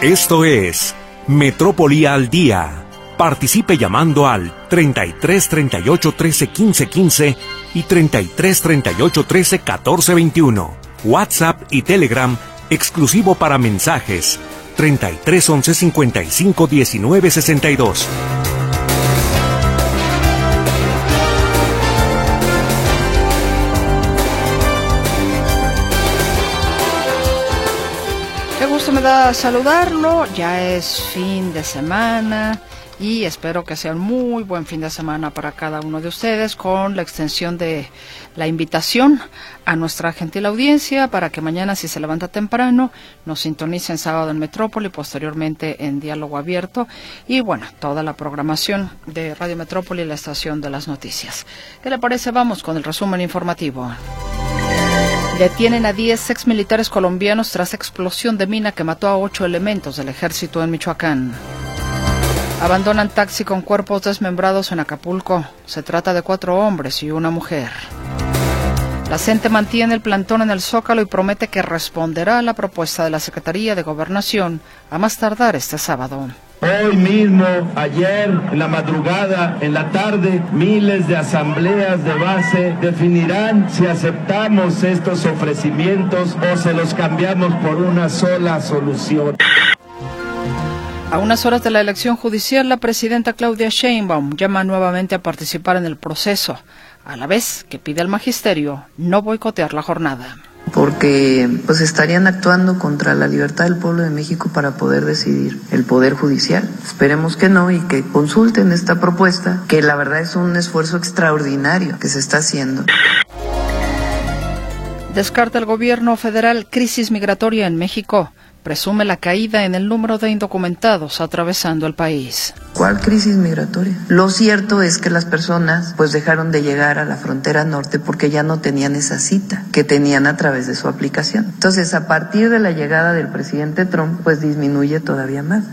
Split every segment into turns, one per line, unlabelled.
Esto es Metrópoli al Día. Participe llamando al 33 38 13 15 15 y 33 38 13 14 21. WhatsApp y Telegram exclusivo para mensajes 33 11 55 19 62.
Qué gusto me da saludarlo, ya es fin de semana y espero que sea un muy buen fin de semana para cada uno de ustedes, con la extensión de la invitación a nuestra gentil audiencia para que mañana, si se levanta temprano, nos sintonicen sábado en Metrópoli, posteriormente en Diálogo Abierto y bueno, toda la programación de Radio Metrópoli, la estación de las noticias. ¿Qué le parece? Vamos con el resumen informativo. Detienen a 10 exmilitares colombianos tras explosión de mina que mató a 8 elementos del ejército en Michoacán. Abandonan taxi con cuerpos desmembrados en Acapulco. Se trata de 4 hombres y una mujer. La CENTE mantiene el plantón en el Zócalo y promete que responderá a la propuesta de la Secretaría de Gobernación a más tardar este sábado.
Hoy mismo, ayer, en la madrugada, en la tarde, miles de asambleas de base definirán si aceptamos estos ofrecimientos o se los cambiamos por una sola solución.
A unas horas de la elección judicial, la presidenta Claudia Sheinbaum llama nuevamente a participar en el proceso, a la vez que pide al magisterio no boicotear la jornada.
Porque pues estarían actuando contra la libertad del pueblo de México para poder decidir el Poder Judicial. Esperemos que no y que consulten esta propuesta, que la verdad es un esfuerzo extraordinario que se está haciendo.
Descarta el gobierno federal crisis migratoria en México. Presume la caída en el número de indocumentados atravesando el país.
¿Cuál crisis migratoria? Lo cierto es que las personas pues dejaron de llegar a la frontera norte porque ya no tenían esa cita que tenían a través de su aplicación. Entonces, a partir de la llegada del presidente Trump, pues disminuye todavía más.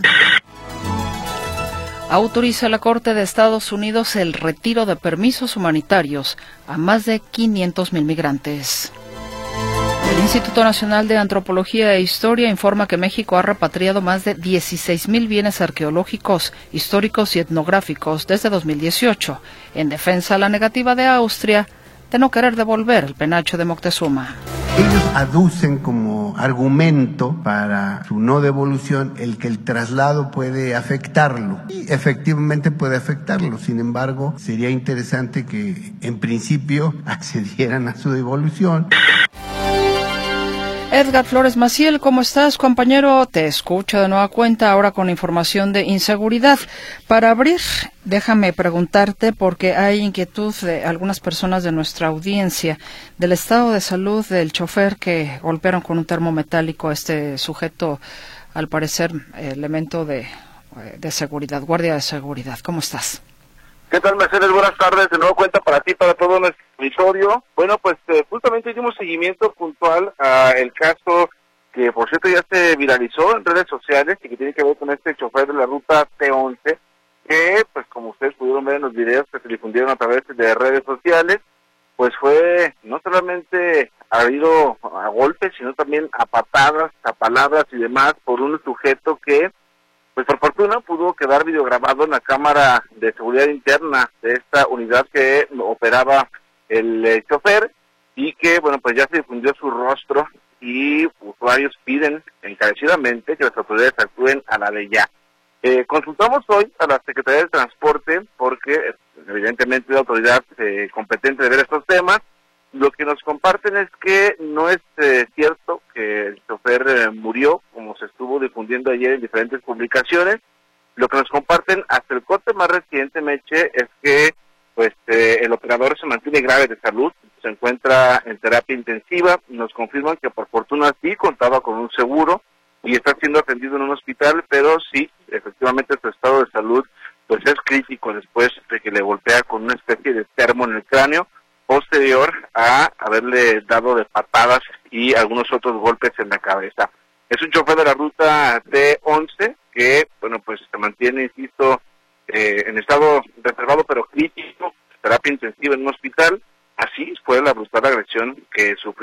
Autoriza la Corte de Estados Unidos el retiro de permisos humanitarios a más de 500,000 migrantes. El Instituto Nacional de Antropología e Historia informa que México ha repatriado más de 16,000 bienes arqueológicos, históricos y etnográficos desde 2018, en defensa a la negativa de Austria de no querer devolver el penacho de Moctezuma.
Ellos aducen como argumento para su no devolución el que el traslado puede afectarlo. Y efectivamente puede afectarlo. Sin embargo, sería interesante que en principio accedieran a su devolución.
Edgar Flores Maciel, ¿cómo estás, compañero? Te escucho de nueva cuenta, ahora con información de inseguridad. Para abrir, déjame preguntarte, porque hay inquietud de algunas personas de nuestra audiencia, del estado de salud del chofer que golpearon con un termo metálico a este sujeto, al parecer, elemento de seguridad, guardia de seguridad. ¿Cómo estás?
¿Qué tal, Mercedes? Buenas tardes. De nuevo cuenta para ti, para todo nuestro auditorio. Bueno, pues justamente dimos seguimiento puntual a el caso que, por cierto, ya se viralizó en redes sociales y que tiene que ver con este chofer de la ruta T11, que, pues como ustedes pudieron ver en los videos que se difundieron a través de redes sociales, pues fue no solamente herido a golpes, sino también a patadas, a palabras y demás por un sujeto que, pues por fortuna, pudo quedar videograbado en la cámara de seguridad interna de esta unidad que operaba el chofer y que, bueno, pues ya se difundió su rostro y usuarios piden encarecidamente que las autoridades actúen a la de ya. Consultamos hoy a la Secretaría de Transporte porque, evidentemente, es la autoridad competente de ver estos temas. Lo que nos comparten es que no es cierto que el chofer murió, como se estuvo difundiendo ayer en diferentes publicaciones. Lo que nos comparten hasta el corte más reciente, Meche, es que pues el operador se mantiene grave de salud, se encuentra en terapia intensiva. Nos confirman que por fortuna sí contaba con un seguro y está siendo atendido en un hospital, pero sí, efectivamente su estado de salud pues es crítico después de que le golpea con una especie de termo en el cráneo, posterior a haberle dado de patadas y algunos otros golpes en la cabeza. Es un chofer de la ruta T11 que, bueno, pues se mantiene, insisto, en estado reservado pero crítico, terapia intensiva en un hospital. Así fue la brutal agresión que sufrió.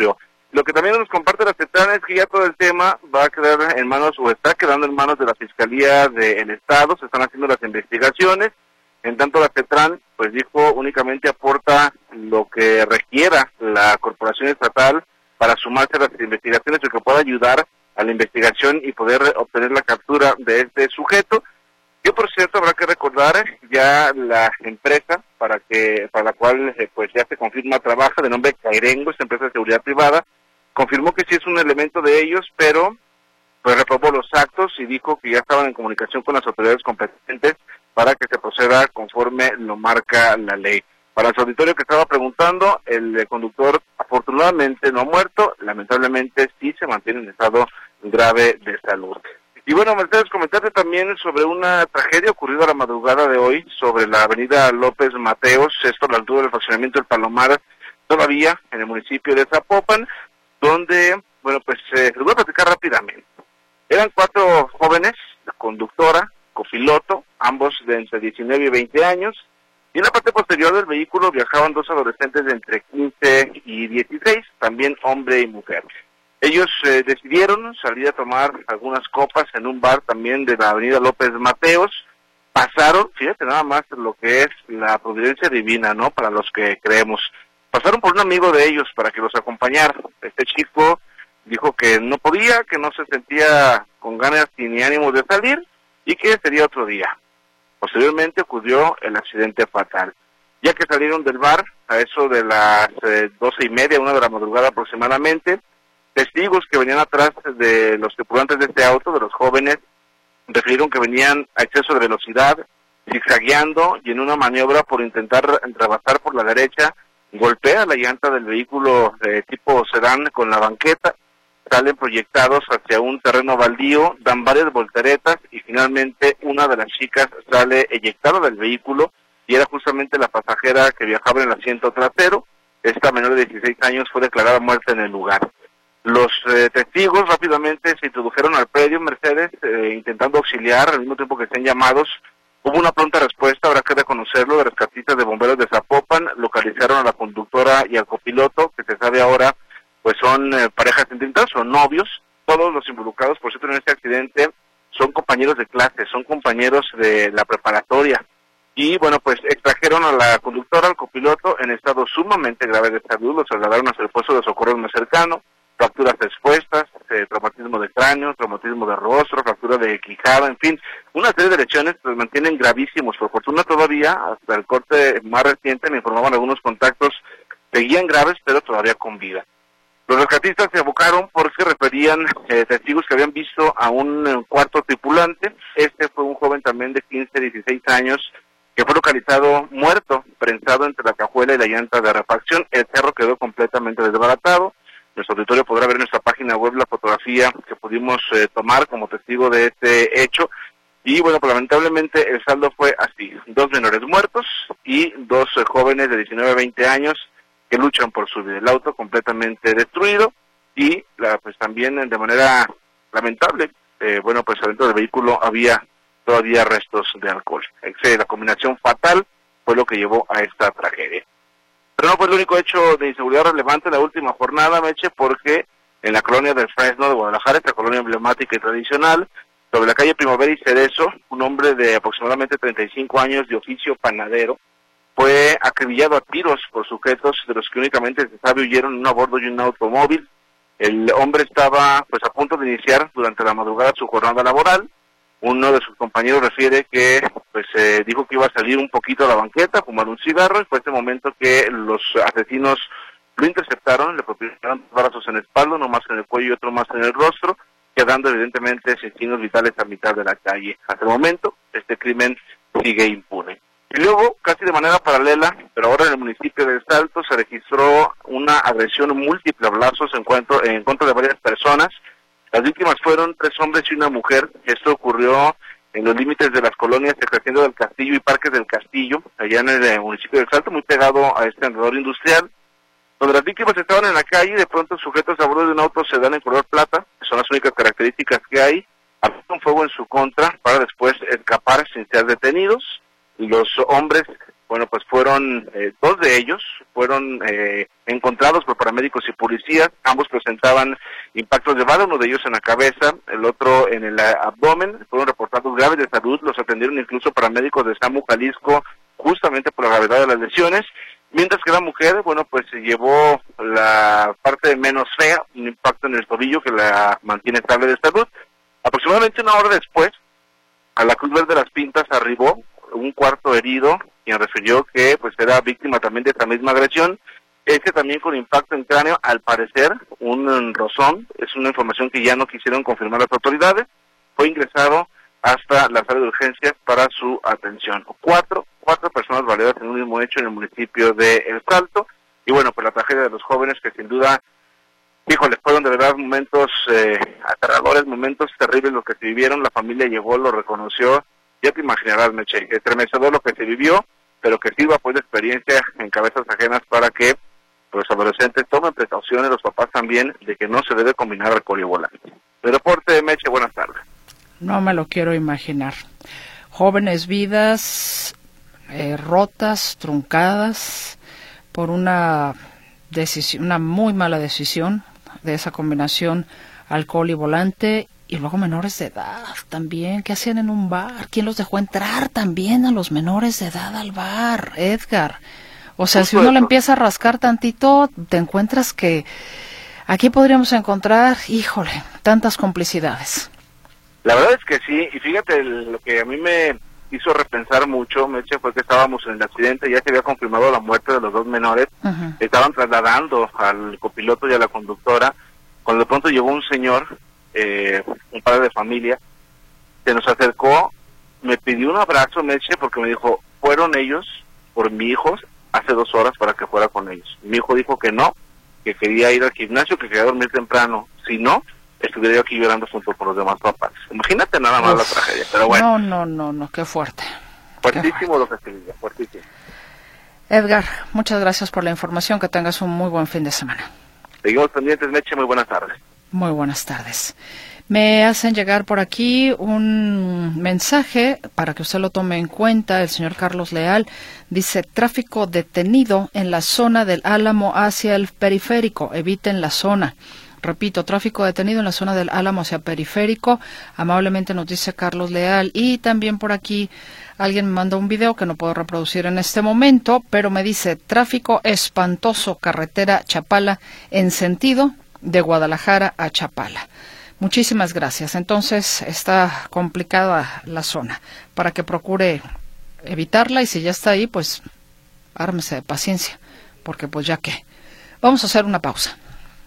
Lo que también nos comparte la CETRAN es que ya todo el tema va a quedar en manos, o está quedando en manos de la Fiscalía del Estado, se están haciendo las investigaciones. En tanto la CETRAN, pues dijo, únicamente aporta lo que requiera la Corporación Estatal para sumarse a las investigaciones o que pueda ayudar a la investigación y poder obtener la captura de este sujeto. Que por cierto habrá que recordar ya la empresa para la cual pues ya se confirma trabaja, de nombre Cairengo, esta empresa de seguridad privada, confirmó que sí es un elemento de ellos, pero pues reprobó los actos y dijo que ya estaban en comunicación con las autoridades competentes para que se proceda conforme lo marca la ley. Para su auditorio que estaba preguntando, el conductor afortunadamente no ha muerto, lamentablemente sí se mantiene en estado grave de salud. Y bueno, Mercedes, comentarte también sobre una tragedia ocurrida a la madrugada de hoy sobre la avenida López Mateos, esto a la altura del fraccionamiento del Palomar, todavía en el municipio de Zapopan, donde, bueno, pues les voy a platicar rápidamente. Eran 4 jóvenes, la conductora, copiloto, ambos de entre 19 y 20 años, y en la parte posterior del vehículo viajaban 2 adolescentes de entre 15 y 16, también hombre y mujer. Ellos decidieron salir a tomar algunas copas en un bar también de la avenida López Mateos. Pasaron, fíjate nada más lo que es la providencia divina, ¿no? Para los que creemos. Pasaron por un amigo de ellos para que los acompañara. Este chico dijo que no podía, que no se sentía con ganas ni ánimo de salir y que sería otro día. Posteriormente ocurrió el accidente fatal. Ya que salieron del bar a eso de las 12:30, 1 de la madrugada aproximadamente, testigos que venían atrás de los tripulantes de este auto, de los jóvenes, refirieron que venían a exceso de velocidad, zigzagueando y en una maniobra por intentar rebasar por la derecha, golpea la llanta del vehículo de tipo sedán con la banqueta, salen proyectados hacia un terreno baldío, dan varias volteretas y finalmente una de las chicas sale eyectada del vehículo y era justamente la pasajera que viajaba en el asiento trasero. Esta menor de 16 años fue declarada muerta en el lugar. Los testigos rápidamente se introdujeron al predio Mercedes, intentando auxiliar al mismo tiempo que sean llamados. Hubo una pronta respuesta, habrá que reconocerlo, de rescatistas de bomberos de Zapopan, localizaron a la conductora y al copiloto, que se sabe ahora, pues son parejas sentimentales, son novios. Todos los involucrados, por cierto, en este accidente, son compañeros de clase, son compañeros de la preparatoria. Y bueno, pues extrajeron a la conductora, al copiloto, en estado sumamente grave de salud, los trasladaron hacia el puesto de socorro más cercano. Fracturas expuestas, traumatismo de cráneo, traumatismo de rostro, fractura de quijada, en fin, una serie de lesiones que los mantienen gravísimos. Por fortuna todavía, hasta el corte más reciente, me informaban algunos contactos, seguían graves, pero todavía con vida. Los rescatistas se abocaron porque referían testigos que habían visto a un cuarto tripulante. Este fue un joven también de 15, 16 años, que fue localizado muerto, prensado entre la cajuela y la llanta de refacción. El carro quedó completamente desbaratado. Nuestro auditorio podrá ver en nuestra página web la fotografía que pudimos tomar como testigo de este hecho. Y bueno, pues lamentablemente el saldo fue así: 2 menores muertos y 2 jóvenes de 19 a 20 años que luchan por su vida. El auto completamente destruido y pues también de manera lamentable, bueno, pues adentro del vehículo había todavía restos de alcohol. La combinación fatal fue lo que llevó a esta tragedia. Pero no fue el único hecho de inseguridad relevante la última jornada, Meche, porque en la colonia del Fresno de Guadalajara, esta colonia emblemática y tradicional, sobre la calle Primavera y Cerezo, un hombre de aproximadamente 35 años de oficio panadero, fue acribillado a tiros por sujetos de los que únicamente se sabe huyeron uno a bordo de un automóvil. El hombre estaba pues a punto de iniciar durante la madrugada su jornada laboral. Uno de sus compañeros refiere que pues dijo que iba a salir un poquito a la banqueta, fumar un cigarro, y fue este momento que los asesinos lo interceptaron, le propinaron balazos en la espalda, uno más en el cuello y otro más en el rostro, quedando evidentemente sin signos vitales a mitad de la calle. Hasta el momento, este crimen sigue impune. Y luego, casi de manera paralela, pero ahora en el municipio de Salto, se registró una agresión múltiple a balazos en contra de varias personas. Las víctimas fueron 3 hombres y una mujer. Esto ocurrió en los límites de las colonias Hacienda del Castillo y Parques del Castillo, allá en el municipio de Salto, muy pegado a este alrededor industrial, donde las víctimas estaban en la calle y de pronto sujetos a bordo de un auto sedán en color plata, que son las únicas características que hay, abrieron fuego en su contra para después escapar sin ser detenidos. Los hombres bueno, pues fueron dos de ellos, fueron encontrados por paramédicos y policías. Ambos presentaban impactos de bala, uno de ellos en la cabeza, el otro en el abdomen. Fueron reportados graves de salud, los atendieron incluso paramédicos de SAMU Jalisco, justamente por la gravedad de las lesiones. Mientras que la mujer, bueno, pues se llevó la parte menos fea, un impacto en el tobillo que la mantiene estable de salud. Aproximadamente una hora después, a la Cruz Verde de las Pintas arribó un cuarto herido, quien refirió que pues era víctima también de esta misma agresión, también con impacto en cráneo, al parecer un rozón. Es una información que ya no quisieron confirmar las autoridades. Fue ingresado hasta la sala de urgencias para su atención. Cuatro personas baleadas en un mismo hecho en el municipio de El Salto. Y bueno, pues la tragedia de los jóvenes, que sin duda, híjole, fueron de verdad momentos aterradores, momentos terribles los que se vivieron. La familia llegó, lo reconoció. Ya te imaginarás, Meche, estremecedor lo que se vivió, pero que sirva pues de experiencia en cabezas ajenas para que los adolescentes tomen precauciones, los papás también, de que no se debe combinar alcohol y volante. El reporte de Meche, buenas tardes.
No me lo quiero imaginar. Jóvenes vidas rotas, truncadas por una muy mala decisión de esa combinación alcohol y volante. Y luego menores de edad también. ¿Qué hacían en un bar? ¿Quién los dejó entrar también a los menores de edad al bar, Edgar? O sea, si uno le empieza a rascar tantito, te encuentras que aquí podríamos encontrar, híjole, tantas complicidades.
La verdad es que sí, y fíjate, lo que a mí me hizo repensar mucho, Meche, fue que estábamos en el accidente, ya se había confirmado la muerte de los dos menores. Uh-huh. Estaban trasladando al copiloto y a la conductora, cuando de pronto llegó un señor, un padre de familia, se nos acercó, me pidió un abrazo, Meche, porque me dijo, fueron ellos por mi hijo hace 2 horas para que fuera con ellos. Mi hijo dijo que no, que quería ir al gimnasio, que quería dormir temprano, si no, estuviera yo aquí llorando junto con los demás papás. Imagínate nada más la tragedia, pero bueno.
No, qué fuerte.
Fuertísimo lo que se vive, fuertísimo.
Edgar, muchas gracias por la información, que tengas un muy buen fin de semana.
Seguimos pendientes, Meche, muy buenas tardes.
Muy buenas tardes. Me hacen llegar por aquí un mensaje para que usted lo tome en cuenta. El señor Carlos Leal dice: tráfico detenido en la zona del Álamo hacia el periférico, eviten la zona. Repito, tráfico detenido en la zona del Álamo hacia periférico. Amablemente nos dice Carlos Leal. Y también por aquí alguien me manda un video que no puedo reproducir en este momento, pero me dice: tráfico espantoso, carretera Chapala en sentido de Guadalajara a Chapala. Muchísimas gracias. Entonces está complicada la zona, para que procure evitarla, y si ya está ahí, pues ármese de paciencia, porque pues ya que. Vamos a hacer una pausa.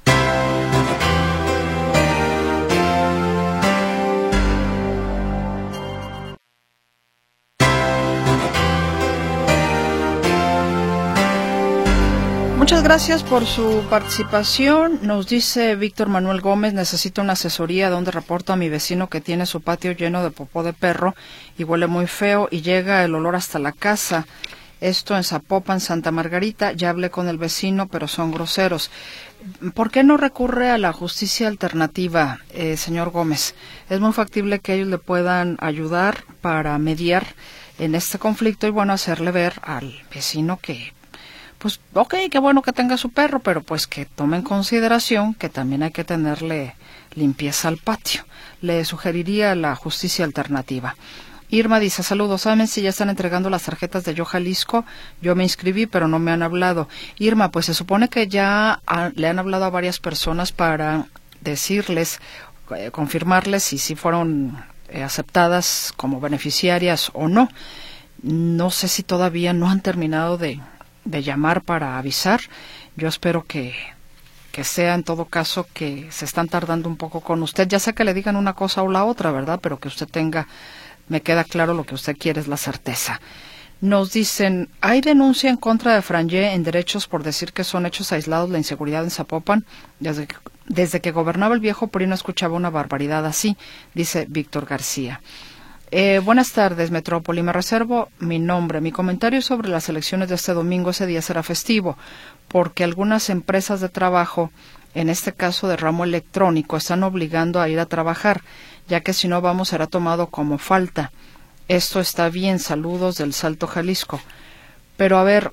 Muchas gracias por su participación. Nos dice Víctor Manuel Gómez: necesito una asesoría donde reporto a mi vecino que tiene su patio lleno de popó de perro y huele muy feo y llega el olor hasta la casa. Esto en Zapopan, Santa Margarita. Ya hablé con el vecino, pero son groseros. ¿Por qué no recurre a la justicia alternativa, señor Gómez? Es muy factible que ellos le puedan ayudar para mediar en este conflicto y, bueno, hacerle ver al vecino que, pues, ok, qué bueno que tenga su perro, pero pues que tome en consideración que también hay que tenerle limpieza al patio. Le sugeriría la justicia alternativa. Irma dice: saludos, ¿saben si ya están entregando las tarjetas de Yo Jalisco? Yo me inscribí, pero no me han hablado. Irma, pues se supone que ya le han hablado a varias personas para decirles, confirmarles si fueron aceptadas como beneficiarias o no. No sé si todavía no han terminado de llamar para avisar. Yo espero que sea en todo caso que se están tardando un poco con usted. Ya sea que le digan una cosa o la otra, ¿verdad? Pero que usted tenga, me queda claro, lo que usted quiere es la certeza. Nos dicen: hay denuncia en contra de Frangé en Derechos por decir que son hechos aislados la inseguridad en Zapopan. Desde que gobernaba el viejo PRI no escuchaba una barbaridad así, dice Víctor García. Buenas tardes, Metrópoli. Me reservo mi nombre. Mi comentario sobre las elecciones de este domingo: ese día será festivo, porque algunas empresas de trabajo, en este caso de ramo electrónico, están obligando a ir a trabajar, ya que si no vamos será tomado como falta. Esto está bien. Saludos del Salto, Jalisco. Pero a ver,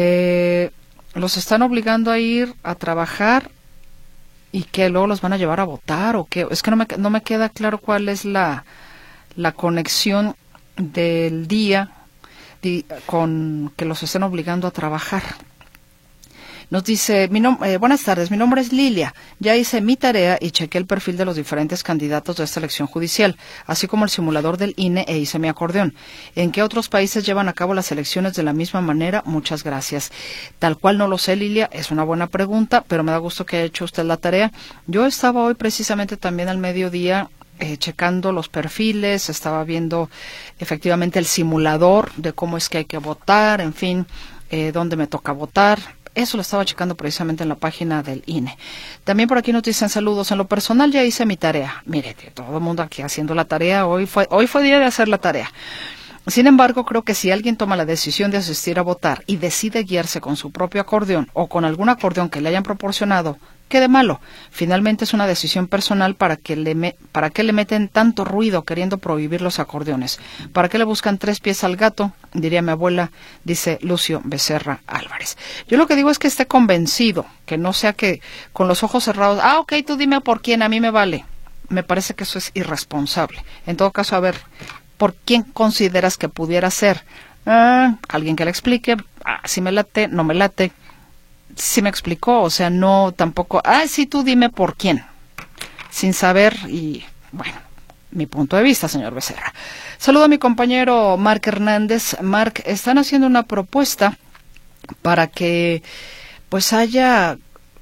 los están obligando a ir a trabajar y que luego los van a llevar a votar o qué. Es que no me queda claro cuál es la conexión del día con que los estén obligando a trabajar. Nos dice, buenas tardes, mi nombre es Lilia. Ya hice mi tarea y chequé el perfil de los diferentes candidatos de esta elección judicial, así como el simulador del INE e hice mi acordeón. ¿En qué otros países llevan a cabo las elecciones de la misma manera? Muchas gracias. Tal cual no lo sé, Lilia, es una buena pregunta, pero me da gusto que haya hecho usted la tarea. Yo estaba hoy precisamente también al mediodía checando los perfiles, estaba viendo efectivamente el simulador de cómo es que hay que votar, en fin, dónde me toca votar. Eso lo estaba checando precisamente en la página del INE. También por aquí nos dicen saludos. En lo personal ya hice mi tarea. Mire, todo el mundo aquí haciendo la tarea. Hoy fue día de hacer la tarea. Sin embargo, creo que si alguien toma la decisión de asistir a votar y decide guiarse con su propio acordeón o con algún acordeón que le hayan proporcionado, ¿qué de malo? Finalmente es una decisión personal. ¿Para qué le meten tanto ruido queriendo prohibir los acordeones? ¿Para qué le buscan 3 pies al gato? Diría mi abuela, dice Lucio Becerra Álvarez. Yo lo que digo es que esté convencido, que no sea que con los ojos cerrados, ok, tú dime por quién, a mí me vale. Me parece que eso es irresponsable. En todo caso, a ver, ¿por quién consideras que pudiera ser? Alguien que le explique, si me late, no me late. Si me explicó, o sea, no tampoco, sí, tú dime por quién, sin saber. Y bueno, mi punto de vista, señor Becerra. Saludo a mi compañero Marc Hernández. Marc, están haciendo una propuesta para que pues haya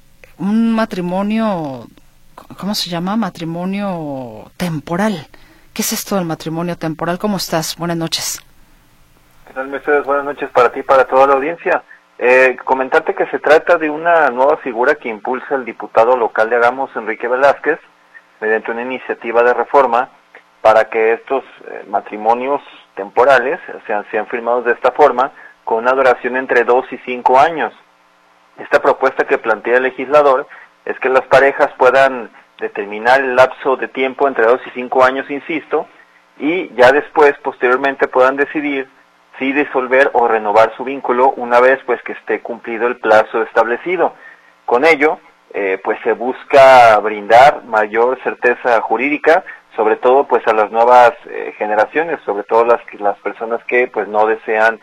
un matrimonio, ¿cómo se llama? Matrimonio temporal. ¿Qué es esto del matrimonio temporal? ¿Cómo estás? Buenas noches.
¿Qué tal, Mercedes? Buenas noches para ti y para toda la audiencia. Comentarte que se trata de una nueva figura que impulsa el diputado local de Agamos, Enrique Velázquez, mediante una iniciativa de reforma para que estos matrimonios temporales sean firmados de esta forma, con una duración entre 2 y 5 años. Esta propuesta que plantea el legislador es que las parejas puedan determinar el lapso de tiempo entre 2 y 5 años, insisto, y ya después, posteriormente, puedan decidir si disolver o renovar su vínculo una vez pues que esté cumplido el plazo establecido. Con ello, pues se busca brindar mayor certeza jurídica, sobre todo pues a las nuevas generaciones, sobre todo las personas que pues no desean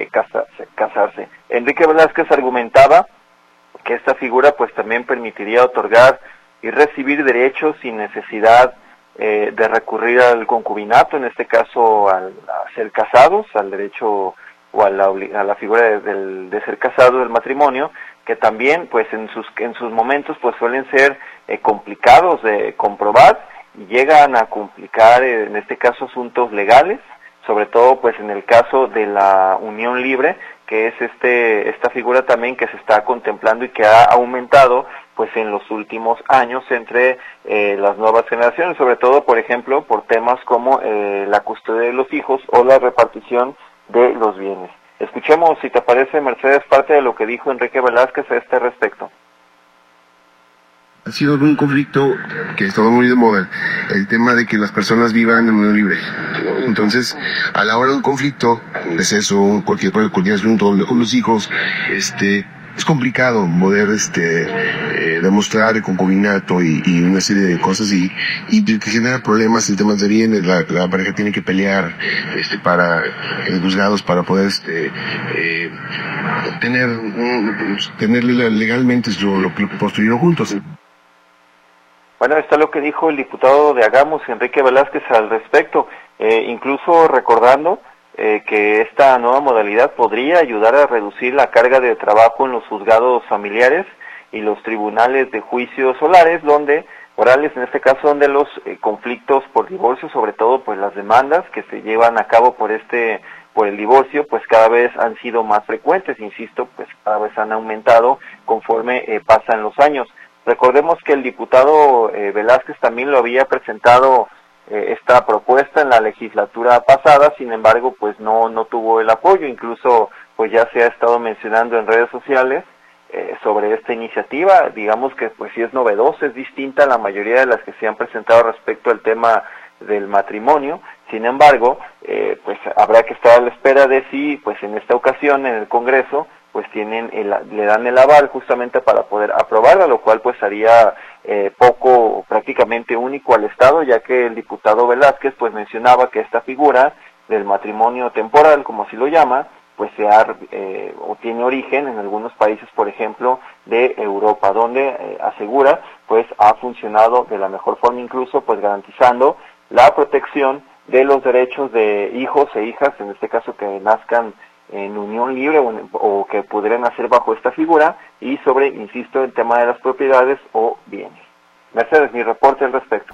casarse. Enrique Velázquez argumentaba que esta figura pues también permitiría otorgar y recibir derechos sin necesidad de recurrir al concubinato, en este caso a ser casados, al derecho o a la figura de ser casado, del matrimonio, que también pues en sus momentos pues suelen ser complicados de comprobar y llegan a complicar en este caso asuntos legales, sobre todo pues en el caso de la unión libre, que es esta figura también que se está contemplando y que ha aumentado pues en los últimos años entre las nuevas generaciones, sobre todo, por ejemplo, por temas como la custodia de los hijos o la repartición de los bienes. Escuchemos, si te parece, Mercedes, parte de lo que dijo Enrique Velázquez a este respecto.
Ha sido un conflicto que está muy de moda, el tema de que las personas vivan en unión libre. Entonces, a la hora de un conflicto, un deceso, cualquier asunto con los hijos, es complicado poder demostrar el concubinato y una serie de cosas y que genera problemas en temas de bienes. La pareja tiene que pelear para en juzgados para poder tener legalmente lo que construyeron juntos.
Bueno, está lo que dijo el diputado de Agamos, Enrique Velázquez, al respecto, incluso recordando que esta nueva modalidad podría ayudar a reducir la carga de trabajo en los juzgados familiares y los tribunales de juicios orales, en este caso, donde los conflictos por divorcio, sobre todo pues las demandas que se llevan a cabo por el divorcio, pues cada vez han sido más frecuentes, insisto, pues cada vez han aumentado conforme pasan los años. Recordemos que el diputado Velázquez también lo había presentado esta propuesta en la legislatura pasada, sin embargo, pues no tuvo el apoyo, incluso pues ya se ha estado mencionando en redes sociales sobre esta iniciativa. Digamos que pues sí es novedosa, es distinta a la mayoría de las que se han presentado respecto al tema del matrimonio. Sin embargo, pues habrá que estar a la espera de si, pues en esta ocasión en el Congreso, pues le dan el aval justamente para poder aprobarla, lo cual pues haría poco, prácticamente único al Estado, ya que el diputado Velázquez pues mencionaba que esta figura del matrimonio temporal, como así lo llama, pues o tiene origen en algunos países, por ejemplo, de Europa, donde asegura pues ha funcionado de la mejor forma, incluso pues garantizando la protección de los derechos de hijos e hijas, en este caso que nazcan en unión libre o que pudieran nacer bajo esta figura, y sobre, insisto, el tema de las propiedades o bienes. Mercedes, mi reporte al respecto.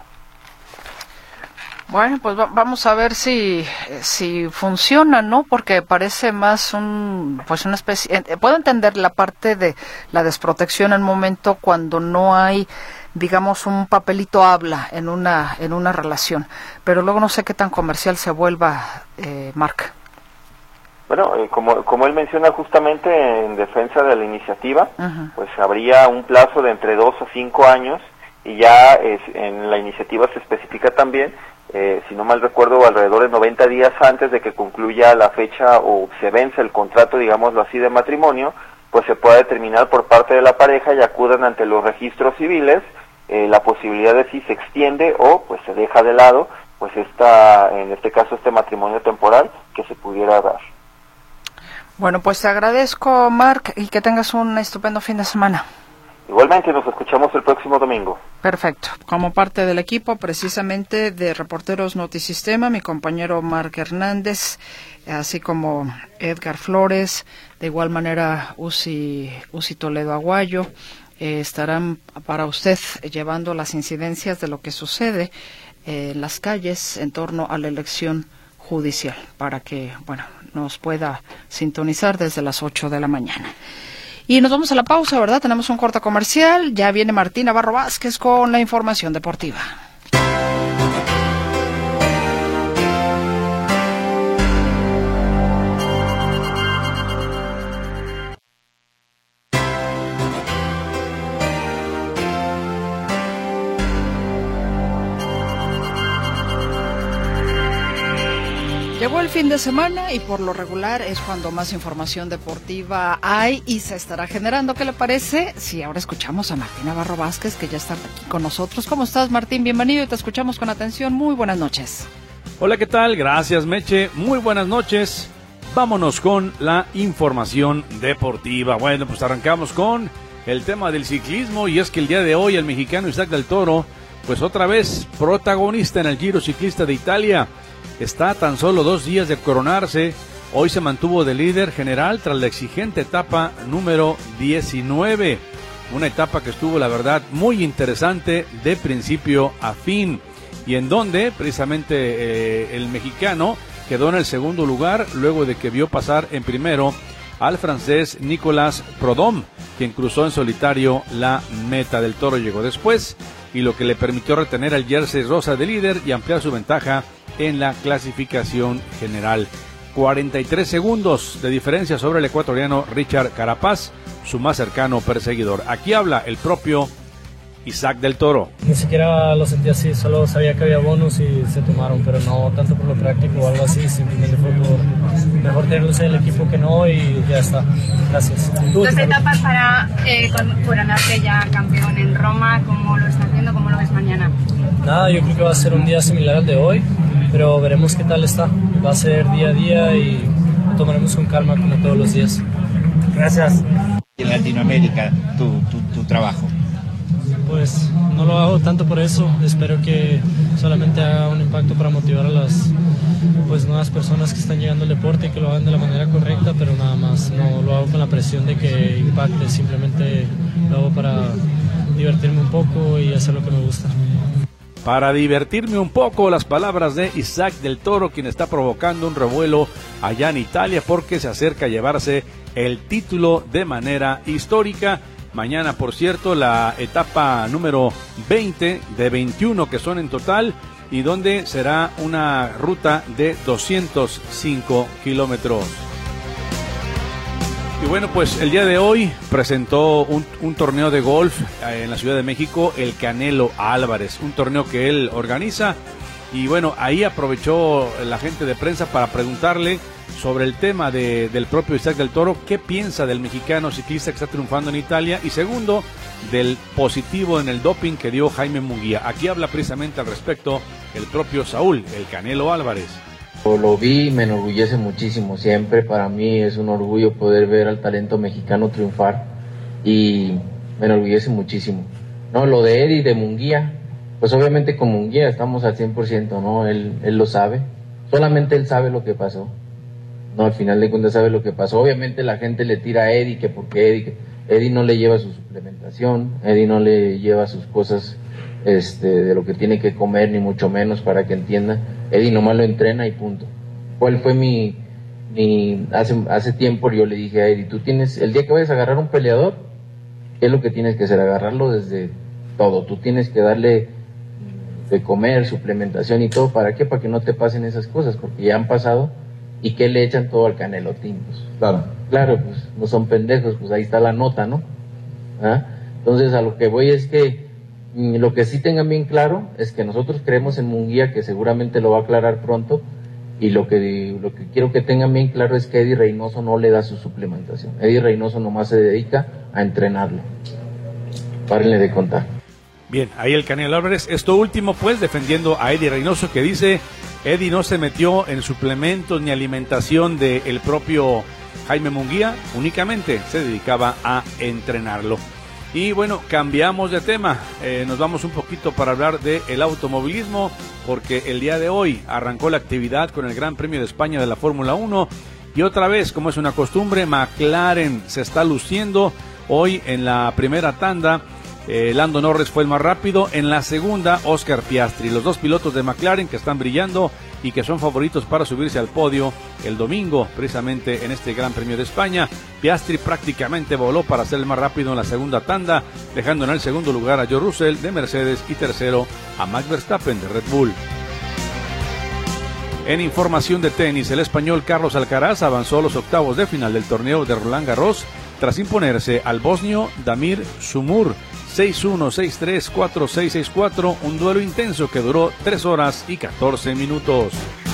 Bueno, pues vamos a ver si funciona, ¿no? Porque parece más pues una especie. Puedo entender la parte de la desprotección en el momento cuando no hay, digamos, un papelito habla en una relación, pero luego no sé qué tan comercial se vuelva, Marc.
Bueno, como él menciona justamente en defensa de la iniciativa, pues habría un plazo de entre 2 a 5 años, y ya en la iniciativa se especifica también, si no mal recuerdo, alrededor de 90 días antes de que concluya la fecha o se vence el contrato, digámoslo así, de matrimonio, pues se pueda determinar por parte de la pareja y acudan ante los registros civiles la posibilidad de si se extiende o pues se deja de lado, pues en este caso este matrimonio temporal que se pudiera dar.
Bueno, pues te agradezco, Marc, y que tengas un estupendo fin de semana.
Igualmente, nos escuchamos el próximo domingo.
Perfecto. Como parte del equipo, precisamente, de Reporteros Notisistema, mi compañero Marc Hernández, así como Edgar Flores, de igual manera Uzi Toledo Aguayo, estarán para usted llevando las incidencias de lo que sucede en las calles en torno a la elección judicial, para que, nos pueda sintonizar desde las 8 de la mañana. Y nos vamos a la pausa, ¿verdad? Tenemos un corte comercial. Ya viene Martín Navarro Vázquez con la información deportiva. Llegó el fin de semana y por lo regular es cuando más información deportiva hay y se estará generando. ¿Qué le parece? Sí, ahora escuchamos a Martín Navarro Vázquez, que ya está aquí con nosotros. ¿Cómo estás, Martín? Bienvenido y te escuchamos con atención. Muy buenas noches.
Hola, ¿qué tal? Gracias, Meche. Muy buenas noches. Vámonos con la información deportiva. Bueno, pues arrancamos con el tema del ciclismo, y es que el día de hoy el mexicano Isaac del Toro, pues otra vez protagonista en el Giro Ciclista de Italia. Está a tan solo 2 días de coronarse. Hoy se mantuvo de líder general tras la exigente etapa número 19. Una etapa que estuvo, la verdad, muy interesante de principio a fin, y en donde precisamente el mexicano quedó en el segundo lugar luego de que vio pasar en primero al francés Nicolas Prudhomme, quien cruzó en solitario la meta. Del Toro llegó después, y lo que le permitió retener el jersey rosa de líder y ampliar su ventaja en la clasificación general. 43 segundos de diferencia sobre el ecuatoriano Richard Carapaz, su más cercano perseguidor. Aquí habla el propio Isaac del Toro.
Ni siquiera lo sentí así, solo sabía que había bonus y se tomaron, pero no tanto por lo práctico o algo así, simplemente fue por mejor tenerlos en el equipo que no, y ya está. Gracias.
2 etapas para coronarte ya campeón en Roma. ¿Cómo lo estás viendo? ¿Cómo lo ves mañana?
Nada, yo creo que va a ser un día similar al de hoy, pero veremos qué tal está. Va a ser día a día y lo tomaremos con calma como todos los días. Gracias.
En Latinoamérica, tu trabajo.
Pues no lo hago tanto por eso, espero que solamente haga un impacto para motivar a las nuevas personas que están llegando al deporte y que lo hagan de la manera correcta, pero nada más, no lo hago con la presión de que impacte, simplemente lo hago para divertirme un poco y hacer lo que me gusta.
Para divertirme un poco, las palabras de Isaac del Toro, quien está provocando un revuelo allá en Italia porque se acerca a llevarse el título de manera histórica. Mañana, por cierto, la etapa número 20 de 21 que son en total, y donde será una ruta de 205 kilómetros. Y bueno, pues el día de hoy presentó un torneo de golf en la Ciudad de México, el Canelo Álvarez, un torneo que él organiza Y bueno, ahí aprovechó la gente de prensa para preguntarle sobre el tema del propio Isaac del Toro, qué piensa del mexicano ciclista que está triunfando en Italia, y segundo, del positivo en el doping que dio Jaime Munguía. Aquí habla precisamente al respecto el propio Saúl, el Canelo Álvarez.
Lo vi, me enorgullece muchísimo, siempre para mí es un orgullo poder ver al talento mexicano triunfar y me enorgullece muchísimo. No, lo de Eddie, de Munguía, pues obviamente con Munguía estamos al 100%, ¿no? Él lo sabe, solamente él sabe lo que pasó, ¿no? Al final de cuentas sabe lo que pasó. Obviamente la gente le tira a Eddie, que porque Eddie no le lleva su suplementación, Eddie no le lleva sus cosas de lo que tiene que comer, ni mucho menos, para que entienda. Eddie nomás lo entrena y punto. ¿Cuál fue hace tiempo yo le dije a Eddie, tú tienes, el día que vayas a agarrar un peleador, ¿qué es lo que tienes que hacer? Agarrarlo desde todo. Tú tienes que darle de comer, suplementación y todo. ¿Para qué? Para que no te pasen esas cosas, porque ya han pasado. ¿Y qué le echan todo al Canelo Team? Pues, claro, pues no son pendejos, pues ahí está la nota, ¿no? ¿Ah? Entonces a lo que voy es que lo que sí tengan bien claro es que nosotros creemos en Munguía, que seguramente lo va a aclarar pronto, y lo que quiero que tengan bien claro es que Eddie Reynoso no le da su suplementación. Eddie Reynoso nomás se dedica a entrenarlo. Párenle de contar.
Bien, ahí el Canelo Álvarez. Esto último, pues, defendiendo a Eddie Reynoso, que dice, Eddie no se metió en suplementos ni alimentación del propio Jaime Munguía, únicamente se dedicaba a entrenarlo. Y bueno, cambiamos de tema, nos vamos un poquito para hablar del automovilismo, porque el día de hoy arrancó la actividad con el Gran Premio de España de la Fórmula 1, y otra vez, como es una costumbre, McLaren se está luciendo. Hoy en la primera tanda, Lando Norris fue el más rápido, en la segunda Oscar Piastri, los dos pilotos de McLaren que están brillando y que son favoritos para subirse al podio el domingo, precisamente en este Gran Premio de España. Piastri prácticamente voló para ser el más rápido en la segunda tanda, dejando en el segundo lugar a George Russell de Mercedes y tercero a Max Verstappen de Red Bull. En información de tenis, el español Carlos Alcaraz avanzó a los octavos de final del torneo de Roland Garros tras imponerse al bosnio Damir Sumur 6-1, 6-3, 4-6, 6-4, un duelo intenso que duró 3 horas y 14 minutos.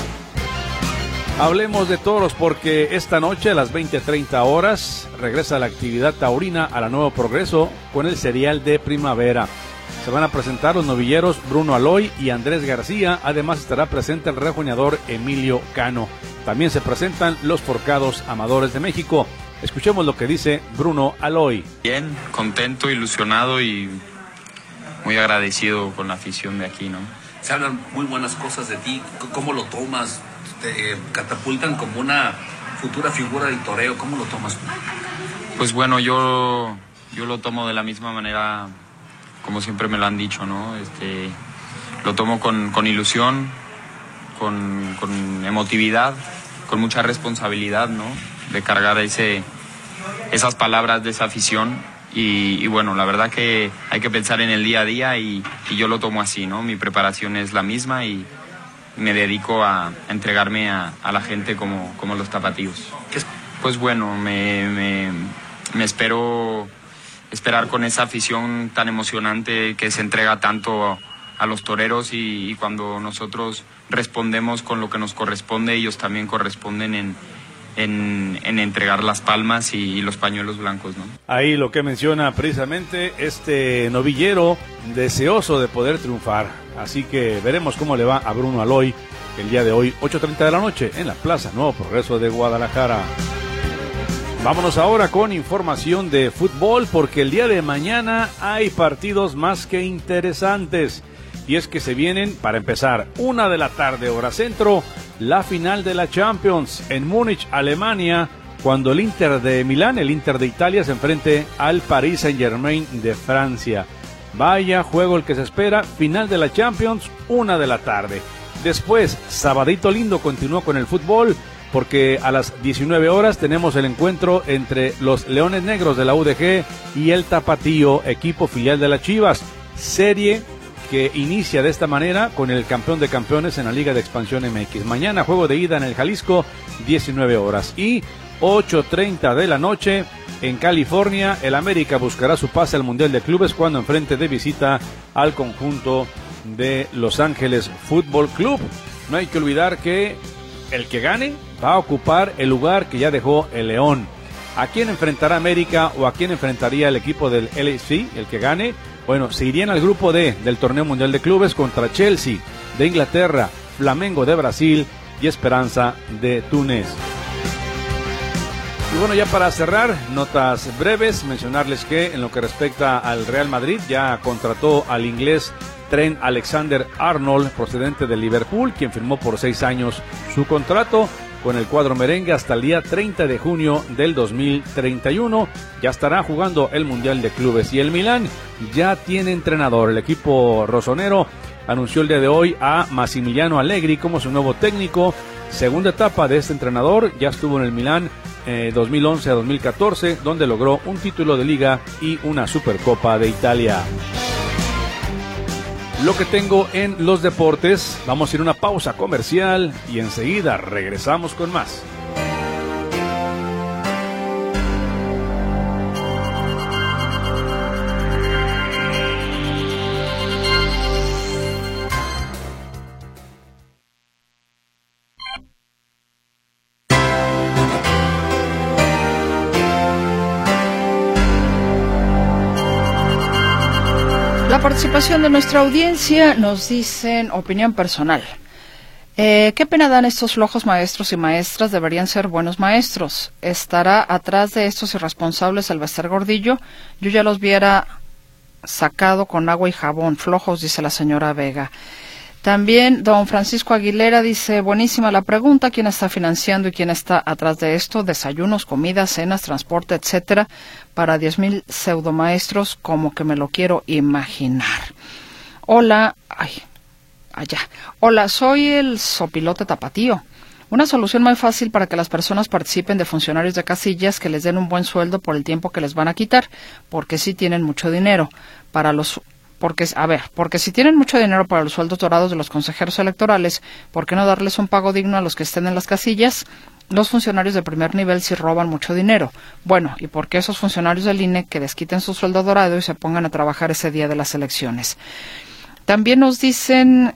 Hablemos de toros, porque esta noche a las 20:30 horas regresa la actividad taurina a la Nuevo Progreso con el serial de primavera. Se van a presentar los novilleros Bruno Aloy y Andrés García, además estará presente el rejoneador Emilio Cano. También se presentan los forcados Amadores de México. Escuchemos lo que dice Bruno Aloy.
Bien, contento, ilusionado y muy agradecido con la afición de aquí, ¿no?
Se hablan muy buenas cosas de ti, ¿cómo lo tomas? Te catapultan como una futura figura del toreo, ¿cómo lo tomas?
Pues bueno, yo lo tomo de la misma manera como siempre me lo han dicho, ¿no? Lo tomo con ilusión, con emotividad, con mucha responsabilidad, ¿no? De cargar esas palabras de esa afición y bueno, la verdad que hay que pensar en el día a día y yo lo tomo así, ¿no? Mi preparación es la misma y me dedico a entregarme a la gente como los tapatíos. Pues bueno, me espero esperar con esa afición tan emocionante que se entrega tanto a los toreros y cuando nosotros respondemos con lo que nos corresponde, ellos también corresponden en entregar las palmas y los pañuelos blancos, ¿no?
Ahí lo que menciona precisamente este novillero deseoso de poder triunfar. Así que veremos cómo le va a Bruno Aloy el día de hoy, 8:30 de la noche, en la Plaza Nuevo Progreso de Guadalajara. Vámonos ahora con información de fútbol, porque el día de mañana hay partidos más que interesantes. Y es que se vienen, para empezar, 1:00 p.m, hora centro, la final de la Champions en Múnich, Alemania, cuando el Inter de Milán, el Inter de Italia, se enfrente al Paris Saint-Germain de Francia. Vaya juego el que se espera, final de la Champions, 1:00 p.m. Después, sabadito lindo, continúa con el fútbol, porque a las 19 horas tenemos el encuentro entre los Leones Negros de la UDG y el Tapatío, equipo filial de las Chivas. Serie que inicia de esta manera con el campeón de campeones en la Liga de Expansión MX. Mañana juego de ida en el Jalisco, 19 horas. Y 8:30 de la noche en California, el América buscará su pase al Mundial de Clubes cuando enfrente de visita al conjunto de Los Ángeles Fútbol Club. No hay que olvidar que el que gane va a ocupar el lugar que ya dejó el León. ¿A quién enfrentará América o a quién enfrentaría el equipo del LAFC, el que gane? Bueno, se irían al grupo D del Torneo Mundial de Clubes contra Chelsea de Inglaterra, Flamengo de Brasil y Esperanza de Túnez. Y bueno, ya para cerrar, notas breves, mencionarles que en lo que respecta al Real Madrid, ya contrató al inglés Trent Alexander-Arnold, procedente de Liverpool, quien firmó por 6 años su contrato con el cuadro merengue hasta el día 30 de junio del 2031. Ya estará jugando el Mundial de Clubes. Y el Milán ya tiene entrenador. El equipo rosonero anunció el día de hoy a Massimiliano Allegri como su nuevo técnico. Segunda etapa de este entrenador, ya estuvo en el Milán 2011 a 2014, donde logró un título de liga y una Supercopa de Italia. Lo que tengo en los deportes, vamos a ir a una pausa comercial y enseguida regresamos con más.
La participación de nuestra audiencia nos dicen opinión personal. Qué pena dan estos flojos maestros y maestras, deberían ser buenos maestros. ¿Estará atrás de estos irresponsables el Bester Gordillo? Yo ya los hubiera sacado con agua y jabón, flojos, dice la señora Vega. También don Francisco Aguilera dice, buenísima la pregunta, ¿quién está financiando y quién está atrás de esto? Desayunos, comidas, cenas, transporte, etcétera, para 10,000 pseudomaestros, como que me lo quiero imaginar. Hola, hola, soy el sopilote tapatío. Una solución muy fácil para que las personas participen de funcionarios de casillas, que les den un buen sueldo por el tiempo que les van a quitar, porque sí tienen mucho dinero para los... Porque si tienen mucho dinero para los sueldos dorados de los consejeros electorales, ¿por qué no darles un pago digno a los que estén en las casillas? Los funcionarios de primer nivel sí roban mucho dinero. Bueno, ¿y por qué esos funcionarios del INE que desquiten su sueldo dorado y se pongan a trabajar ese día de las elecciones? También nos dicen,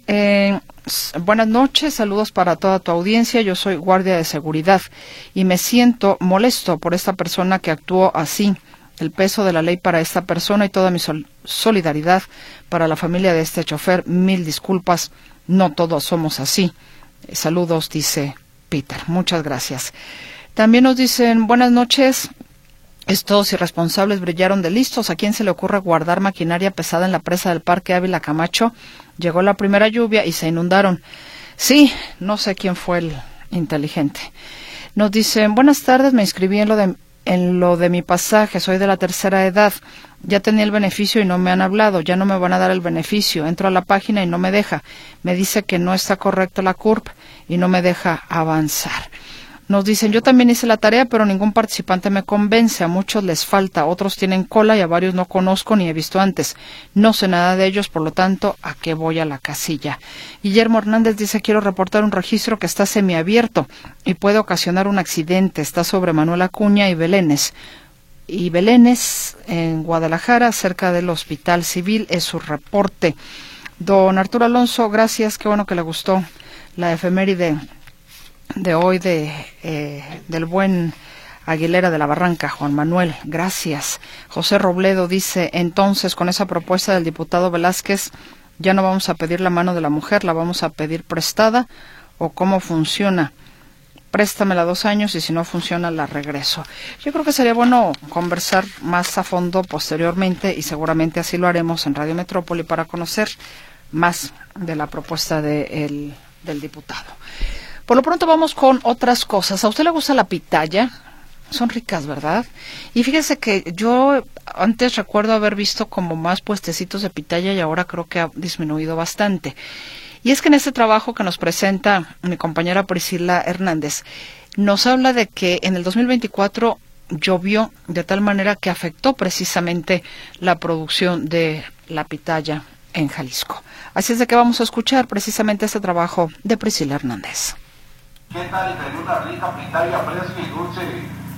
buenas noches, saludos para toda tu audiencia, yo soy guardia de seguridad y me siento molesto por esta persona que actuó así. El peso de la ley para esta persona y toda mi solidaridad para la familia de este chofer. 1000 disculpas, no todos somos así. Saludos, dice Peter. Muchas gracias. También nos dicen, buenas noches. Estos irresponsables brillaron de listos. ¿A quién se le ocurre guardar maquinaria pesada en la presa del Parque Ávila Camacho? Llegó la primera lluvia y se inundaron. Sí, no sé quién fue el inteligente. Nos dicen, buenas tardes, me inscribí en lo de mi pasaje, soy de la tercera edad, ya tenía el beneficio y no me han hablado, ya no me van a dar el beneficio, entro a la página y no me deja, me dice que no está correcta la CURP y no me deja avanzar. Nos dicen, yo también hice la tarea, pero ningún participante me convence, a muchos les falta, otros tienen cola y a varios no conozco ni he visto antes. No sé nada de ellos, por lo tanto, ¿a qué voy a la casilla? Guillermo Hernández dice, quiero reportar un registro que está semiabierto y puede ocasionar un accidente. Está sobre Manuel Acuña y Belénes. Y Belénes, en Guadalajara, cerca del Hospital Civil, es su reporte. Don Arturo Alonso, gracias, qué bueno que le gustó la efeméride de hoy del buen Aguilera de la Barranca, Juan Manuel, gracias. José Robledo dice, entonces con esa propuesta del diputado Velázquez ya no vamos a pedir la mano de la mujer, la vamos a pedir prestada, o cómo funciona. Préstamela 2 años y si no funciona la regreso. Yo creo que sería bueno conversar más a fondo posteriormente y seguramente así lo haremos en Radio Metrópoli para conocer más de la propuesta del diputado. Por lo pronto vamos con otras cosas. ¿A usted le gusta la pitaya? Son ricas, ¿verdad? Y fíjese que yo antes recuerdo haber visto como más puestecitos de pitaya y ahora creo que ha disminuido bastante. Y es que en este trabajo que nos presenta mi compañera Priscila Hernández, nos habla de que en el 2024 llovió de tal manera que afectó precisamente la producción de la pitaya en Jalisco. Así es de que vamos a escuchar precisamente este trabajo de Priscila Hernández.
¿Qué tal? Y una rica pitaya fresca y dulce.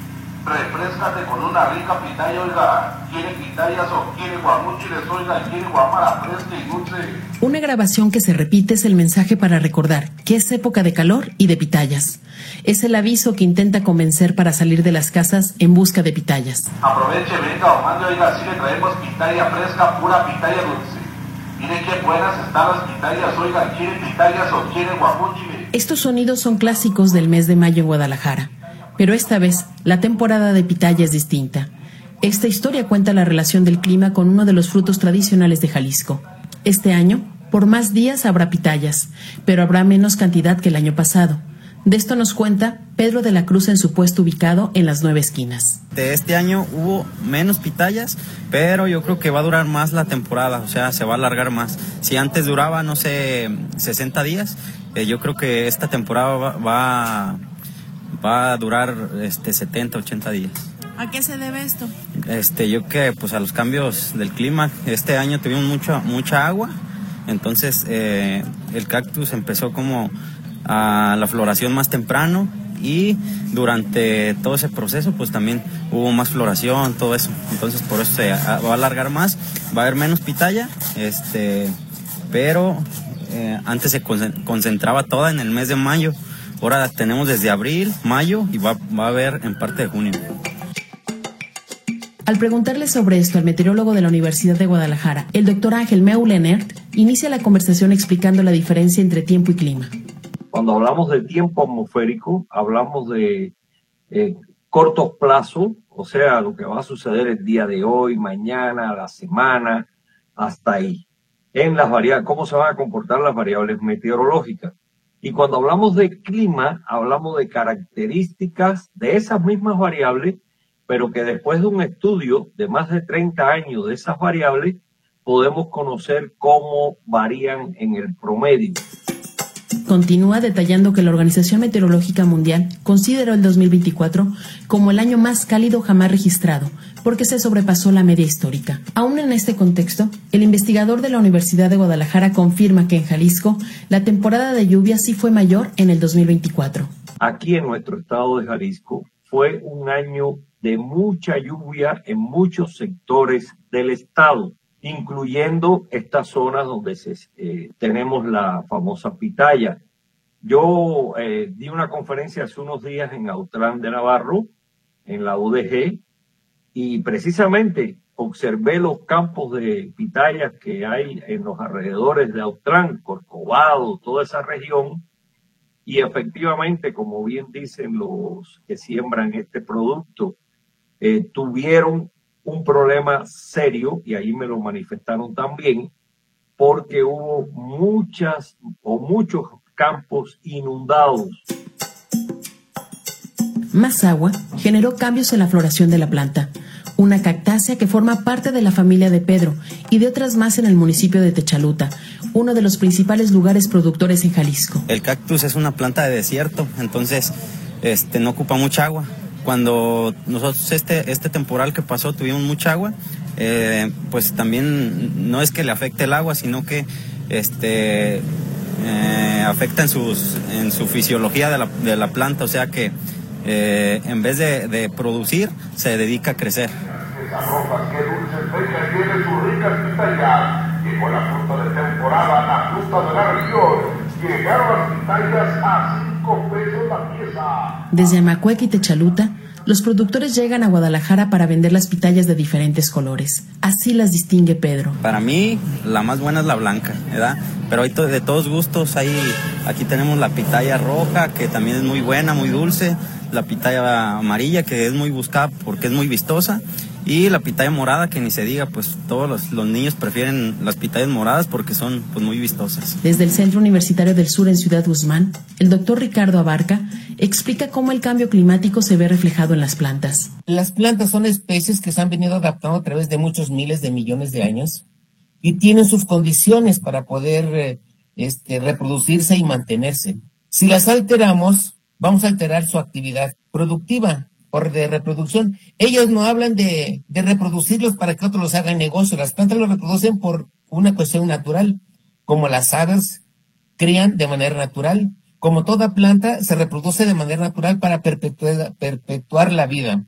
refréscate con una rica pitaya, oiga, quiere pitayas o quiere guamuchiles, oiga, quiere guamara fresca y dulce.
Una grabación que se repite es el mensaje para recordar que es época de calor y de pitayas. Es el aviso que intenta convencer para salir de las casas en busca de pitayas.
Aproveche, venga o mande, oiga, si le traemos pitaya fresca, pura pitaya dulce. Miren qué buenas están las pitayas, oiga, quiere pitayas o quiere guamuchiles.
Estos sonidos son clásicos del mes de mayo en Guadalajara. Pero esta vez, la temporada de pitaya es distinta. Esta historia cuenta la relación del clima con uno de los frutos tradicionales de Jalisco. Este año, por más días habrá pitayas, pero habrá menos cantidad que el año pasado. De esto nos cuenta Pedro de la Cruz en su puesto ubicado en las 9 esquinas.
De este año hubo menos pitayas, pero yo creo que va a durar más la temporada, o sea, se va a alargar más. Si antes duraba, 60 días, yo creo que esta temporada va a durar 70, 80 días.
¿A qué se debe esto?
Yo creo que pues a los cambios del clima. Este año tuvimos mucha agua, entonces el cactus empezó como a la floración más temprano y durante todo ese proceso pues también hubo más floración, todo eso. Entonces por eso se va a alargar más, va a haber menos pitaya, pero antes se concentraba toda en el mes de mayo. Ahora tenemos desde abril, mayo y va a haber en parte de junio.
Al preguntarle sobre esto al meteorólogo de la Universidad de Guadalajara, el doctor Ángel Meulenert inicia la conversación explicando la diferencia entre tiempo y clima.
Cuando hablamos de tiempo atmosférico, hablamos de cortos plazos, o sea, lo que va a suceder el día de hoy, mañana, la semana, hasta ahí. En las variables, cómo se van a comportar las variables meteorológicas. Y cuando hablamos de clima, hablamos de características de esas mismas variables, pero que después de un estudio de más de 30 años de esas variables, podemos conocer cómo varían en el promedio.
Continúa detallando que la Organización Meteorológica Mundial consideró el 2024 como el año más cálido jamás registrado, porque se sobrepasó la media histórica. Aún en este contexto, el investigador de la Universidad de Guadalajara confirma que en Jalisco la temporada de lluvia sí fue mayor en el 2024.
Aquí en nuestro estado de Jalisco fue un año de mucha lluvia en muchos sectores del estado, incluyendo estas zonas donde tenemos la famosa pitaya. Yo di una conferencia hace unos días en Autlán de Navarro, en la UDG, y precisamente observé los campos de pitaya que hay en los alrededores de Autlán, Corcovado, toda esa región, y efectivamente, como bien dicen los que siembran este producto, tuvieron un problema serio, y ahí me lo manifestaron también, porque hubo muchos campos inundados.
Más agua generó cambios en la floración de la planta, una cactácea que forma parte de la familia de Pedro y de otras más en el municipio de Techaluta, uno de los principales lugares productores en Jalisco.
El cactus es una planta de desierto, entonces no ocupa mucha agua. Cuando nosotros este temporal que pasó tuvimos mucha agua, pues también no es que le afecte el agua, sino que afecta en su fisiología de la planta, o sea que en vez de producir, se dedica a crecer.
Esa rosa, qué dulce fecha tiene sus ricas pitayas. Llegó la fruta de temporada, la fruta de la región. Llegaron las pitayas a 5 pesos la pieza.
Desde Amacueca y Techaluta, los productores llegan a Guadalajara para vender las pitayas de diferentes colores. Así las distingue Pedro.
Para mí, la más buena es la blanca, ¿verdad? Pero hay de todos gustos. Aquí tenemos la pitaya roja, que también es muy buena, muy dulce. La pitaya amarilla, que es muy buscada porque es muy vistosa. Y la pitaya morada, que ni se diga, pues todos los niños prefieren las pitayas moradas porque son pues muy vistosas.
Desde el Centro Universitario del Sur en Ciudad Guzmán, el doctor Ricardo Abarca explica cómo el cambio climático se ve reflejado en las plantas.
Las plantas son especies que se han venido adaptando a través de muchos miles de millones de años y tienen sus condiciones para poder reproducirse y mantenerse. Si las alteramos, vamos a alterar su actividad productiva o de reproducción. Ellos no hablan de reproducirlos para que otros los hagan negocio. Las plantas los reproducen por una cuestión natural, como las aves crían de manera natural. Como toda planta, se reproduce de manera natural para perpetuar la vida.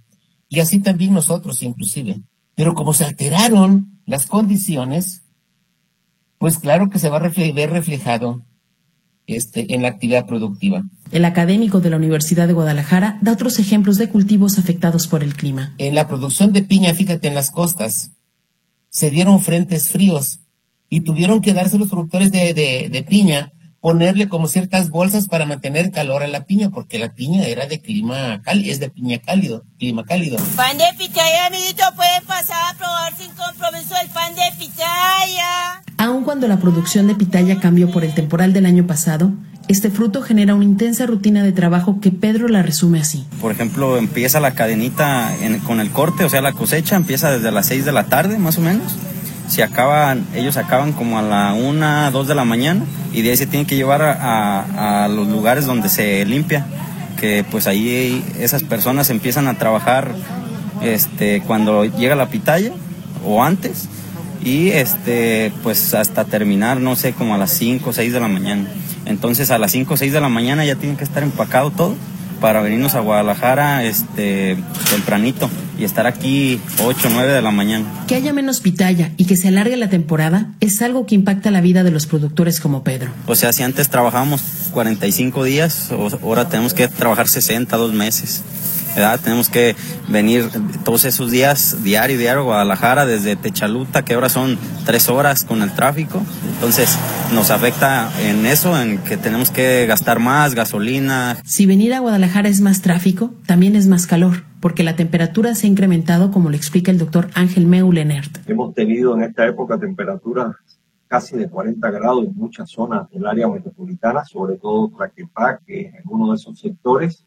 y así también nosotros inclusive. Pero como se alteraron las condiciones, pues claro que se va a ver reflejado en la actividad productiva.
El académico de la Universidad de Guadalajara da otros ejemplos de cultivos afectados por el clima.
En la producción de piña, fíjate, en las costas, se dieron frentes fríos y tuvieron que darse los productores de piña, ponerle como ciertas bolsas para mantener calor a la piña, porque la piña era de clima cálido, es de clima cálido.
Pan de pitaya, amiguito, puede pasar a probar sin compromiso el pan de pitaya.
Aun cuando la producción de pitaya cambió por el temporal del año pasado, este fruto genera una intensa rutina de trabajo que Pedro la resume así.
Por ejemplo, empieza la cadenita con el corte, o sea, la cosecha empieza desde las 6 de la tarde, más o menos. Ellos acaban como a la 1, 2 de la mañana, y de ahí se tienen que llevar a los lugares donde se limpia, que pues ahí esas personas empiezan a trabajar cuando llega la pitaya o antes, y pues hasta terminar, no sé, como a las 5 o 6 de la mañana. Entonces a las 5 o 6 de la mañana ya tienen que estar empacado todo para venirnos a Guadalajara tempranito y estar aquí 8 o 9 de la mañana.
Que haya menos pitaya y que se alargue la temporada es algo que impacta la vida de los productores como Pedro.
O sea, si antes trabajábamos 45 días, ahora tenemos que trabajar 60, 2 meses. ¿Verdad? Tenemos que venir todos esos días diario a Guadalajara desde Techaluta, que ahora son 3 horas con el tráfico. Entonces nos afecta en eso, en que tenemos que gastar más gasolina.
Si venir a Guadalajara es más tráfico, también es más calor, porque la temperatura se ha incrementado, como lo explica el doctor Ángel Meulenert.
Hemos tenido en esta época temperaturas casi de 40 grados en muchas zonas del área metropolitana, sobre todo Tlaquepaque, en algunos de esos sectores.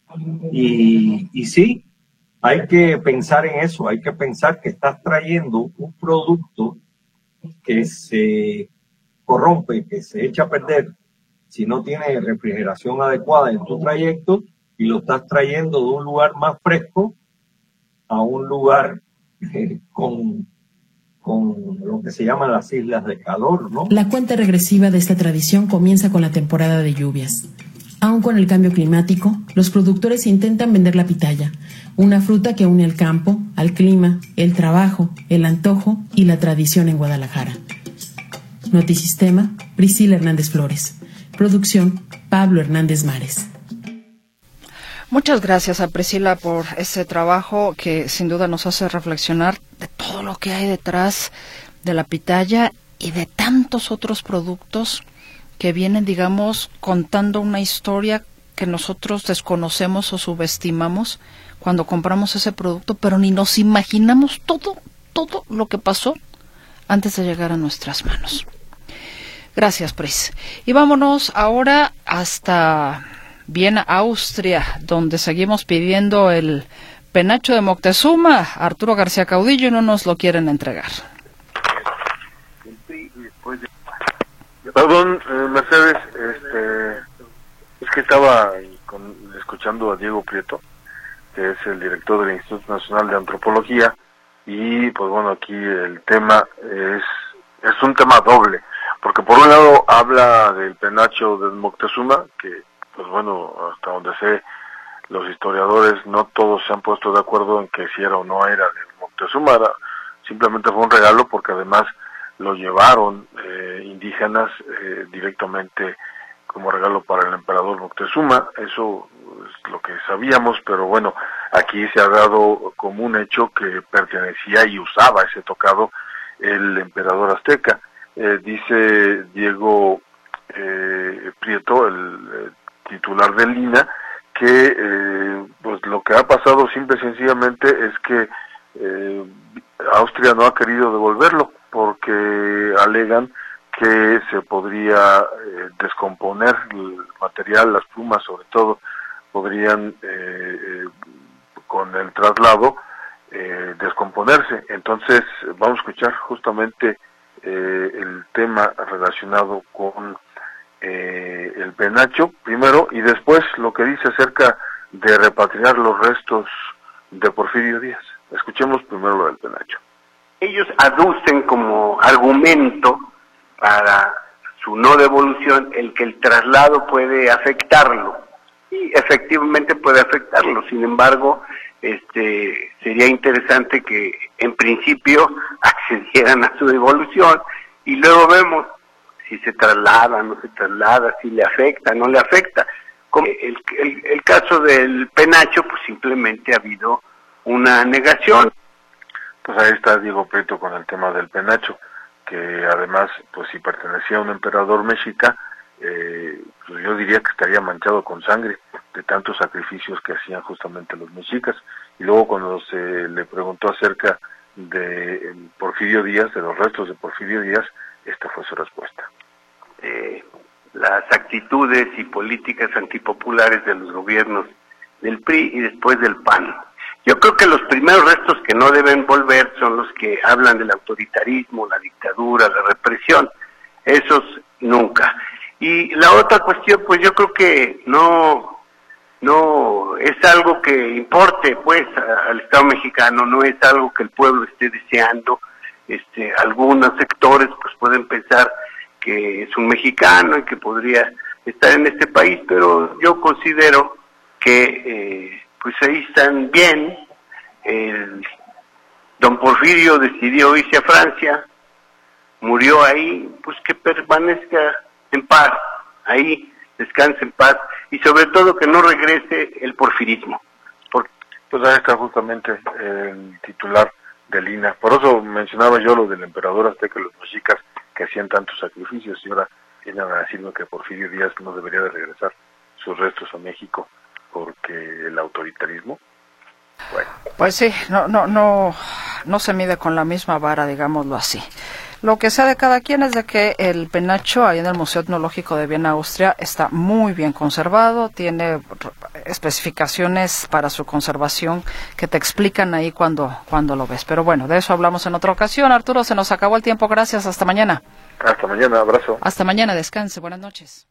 Y sí, hay que pensar en eso, hay que pensar que estás trayendo un producto que se corrompe, que se echa a perder si no tiene refrigeración adecuada en tu trayecto, y lo estás trayendo de un lugar más fresco a un lugar con lo que se llaman las islas de calor, ¿no?
La cuenta regresiva de esta tradición comienza con la temporada de lluvias. Aun con el cambio climático, los productores intentan vender la pitaya, una fruta que une el campo, al clima, el trabajo, el antojo y la tradición en Guadalajara. Notisistema, Priscila Hernández Flores. Producción, Pablo Hernández Mares.
Muchas gracias a Priscila por ese trabajo que sin duda nos hace reflexionar de todo lo que hay detrás de la pitaya y de tantos otros productos que vienen, digamos, contando una historia que nosotros desconocemos o subestimamos cuando compramos ese producto, pero ni nos imaginamos todo lo que pasó antes de llegar a nuestras manos. Gracias, Pris. Y vámonos ahora hasta Viena, Austria, donde seguimos pidiendo el penacho de Moctezuma. Arturo García Caudillo, y no nos lo quieren entregar.
Perdón, Mercedes, es que estaba escuchando a Diego Prieto, que es el director del Instituto Nacional de Antropología, y pues bueno, aquí el tema es un tema doble, porque por un lado habla del penacho de Moctezuma, que pues bueno, hasta donde sé, los historiadores no todos se han puesto de acuerdo en que si era o no era de Moctezuma, simplemente fue un regalo porque además lo llevaron indígenas directamente como regalo para el emperador Moctezuma. Eso es lo que sabíamos, pero bueno, aquí se ha dado como un hecho que pertenecía y usaba ese tocado el emperador azteca. Dice Diego Prieto, el titular del INAH, que pues lo que ha pasado simple y sencillamente es que Austria no ha querido devolverlo porque alegan que se podría descomponer el material, las plumas sobre todo, podrían con el traslado descomponerse. Entonces vamos a escuchar justamente el tema relacionado con el penacho primero y después lo que dice acerca de repatriar los restos de Porfirio Díaz. Escuchemos primero lo del penacho.
Ellos aducen como argumento para su no devolución el que el traslado puede afectarlo, y efectivamente puede afectarlo. Sin embargo, sería interesante que en principio accedieran a su devolución y luego vemos si se traslada, no se traslada, si le afecta, no le afecta. Como el caso del penacho, pues simplemente ha habido una negación.
Pues ahí está Diego Prieto con el tema del penacho, que además, pues si pertenecía a un emperador mexica, pues yo diría que estaría manchado con sangre de tantos sacrificios que hacían justamente los mexicas. Y luego cuando se le preguntó acerca de Porfirio Díaz, de los restos de Porfirio Díaz, esta fue su respuesta.
Las actitudes y políticas antipopulares de los gobiernos del PRI y después del PAN. Yo creo que los primeros restos que no deben volver son los que hablan del autoritarismo, la dictadura, la represión. Esos nunca. Y la otra cuestión, pues yo creo que no es algo que importe pues al Estado mexicano, no es algo que el pueblo esté deseando. Algunos sectores pues pueden pensar que es un mexicano y que podría estar en este país, pero yo considero que pues ahí están bien. Don Porfirio decidió irse a Francia, murió ahí, pues que permanezca en paz, ahí descanse en paz, y sobre todo que no regrese el porfirismo.
Pues ahí está justamente el titular del INAH. Por eso mencionaba yo lo del emperador azteca y los mexicas que hacían tantos sacrificios, y ahora vienen a decirme que Porfirio Díaz no debería de regresar sus restos a México porque el autoritarismo. Bueno.
Pues sí, no se mide con la misma vara, digámoslo así. Lo que sea de cada quien es de que el penacho ahí en el Museo Etnológico de Viena, Austria, está muy bien conservado, tiene especificaciones para su conservación que te explican ahí cuando lo ves. Pero bueno, de eso hablamos en otra ocasión. Arturo, se nos acabó el tiempo, gracias, hasta mañana.
Hasta mañana, abrazo.
Hasta mañana, descanse, buenas noches.